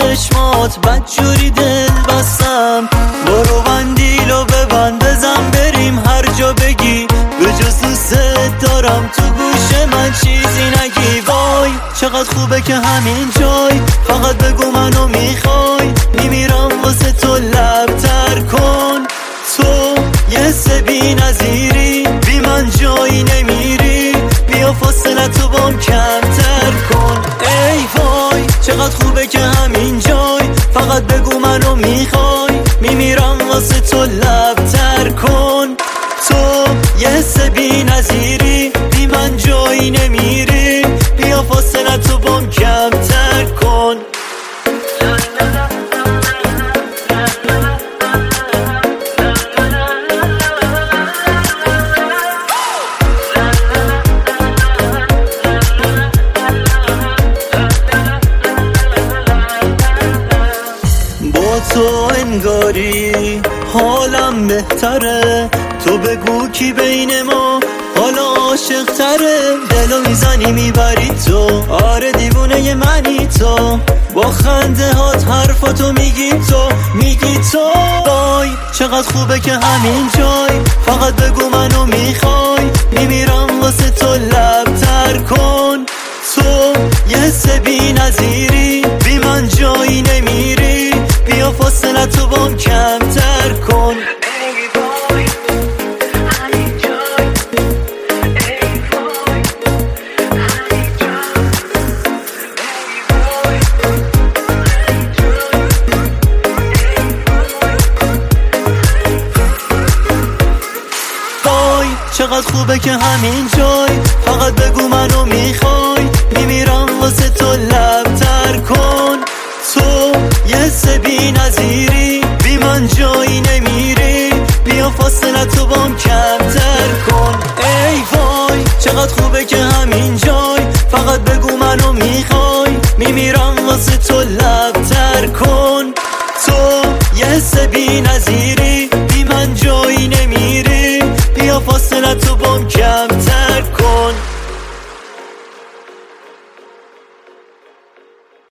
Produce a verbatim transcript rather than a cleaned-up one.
چشمات بدجوری دل بستم. برو بندیلو ببند بزن بریم هر جا بگی، به جز دوست دارم تو گوش من چیزی نگی. وای چقدر خوبه که همین جای، فقط بگو منو میخوای، میمیرم واسه تو لب تر کن. تو یه سبی نظیری، بی من جایی نمیری، بیا فاصله تو بام کمتر کن. ای وای چقدر خوبه که همین جای، فقط بگو منو میخوای، میمیرم واسه تو لب تر کن. تو یه سبی نظیری، بی من جایی نمیری، بیا فاصله تو بام کمتر کن. تو انگاری حالم بهتره، تو بگو کی بین ما حالا عاشق تره. دلو میزنی میبری تو، آره دیوونه ی منی تو، با خنده هات حرفاتو میگی تو میگی تو. وای چقدر خوبه که همین جای، فقط بگو منو میخوای، میمیرم واسه تو لب تر کن. تو یه سبی نظیری، بی من جایی نمیری، بیا فاصله تو بام کمتر کن. چقدر خوبه که همین جای، فقط بگو منو میخوای، میمیرم واسه تو لب تر کن. تو یه سبی نظیری، بی من جایی نمیری، بیا فاصله تو بام کمتر کن. ای وای چقدر خوبه که همین جای، فقط بگو منو میخوای، میمیرم واسه تو لب تر کن. تو یه سبی نظیری